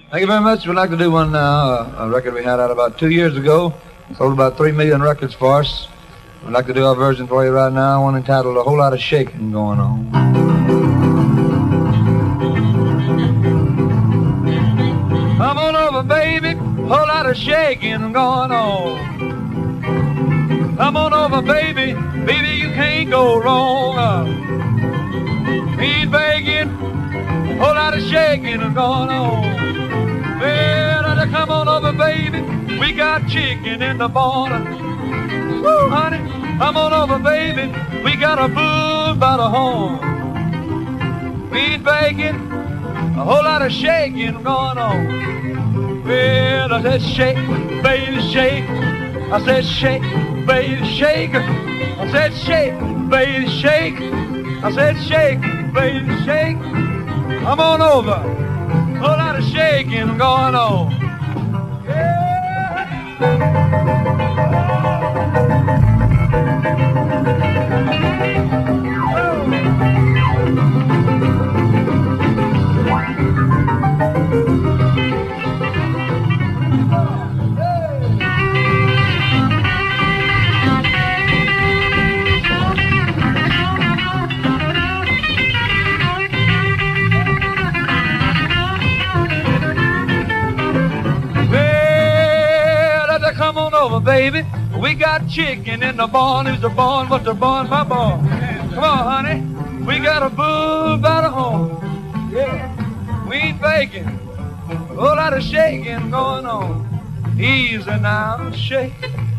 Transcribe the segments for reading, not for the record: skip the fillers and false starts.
Thank you very much. We'd like to do one now, a record we had out about 2 years ago. Sold about 3 million records for us. We'd like to do our version for you right now, one entitled A Whole Lot of Shaking Going On. Come on over, baby, whole lot of shaking going on. Come on over, baby, baby, you can't go wrong. He's begging, whole lot of shaking going on. Well, come on over, baby, we got chicken in the barn. Woo, honey, come on over, baby, we got a bull by the horn. He's begging, a whole lot of shaking going on. Well, I said shake, baby, shake. I said shake, baby, shake. I said shake, baby, shake. I said shake, baby, shake. Come on over. A whole lot of shaking going on. Come on over, baby. We got chicken in the barn. Who's the barn? What's the barn? My barn. Come on, honey. We got a bull by the horn. Yeah. We ain't faking. A whole lot of shaking going on. Easy now, shake.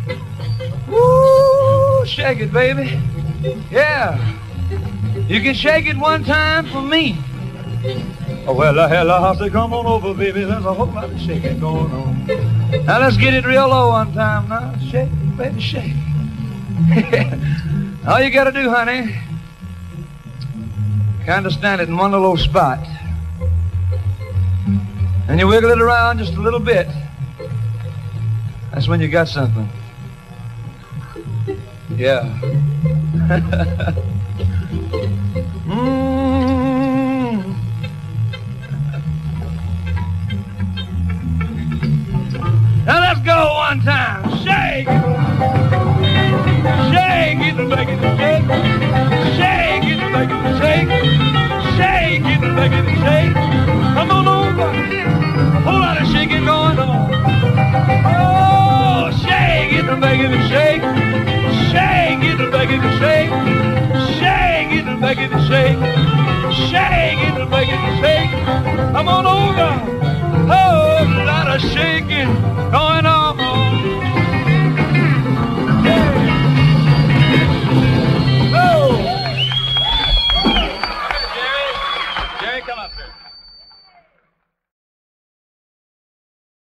Woo, shake it, baby. Yeah. You can shake it one time for me. Oh, well, I say, come on over, baby. There's a whole lot of shaking going on. Now, let's get it real low one time now. Shake, baby, shake. All you got to do, honey, kind of stand it in one little spot. And you wiggle it around just a little bit. That's when you got something. Yeah. Now let's go one time. Shake it. Shake it and make it shake. Shake it and make it shake. Shake it and make it shake. Come on over. A whole lot of shaking going on. Oh, shake it and make it shake. Shake it and make it shake. Shake it and make it shake. Shake it and make it shake. Come on over. Oh, a lot of shaking going on. Oh. Jerry, come up here.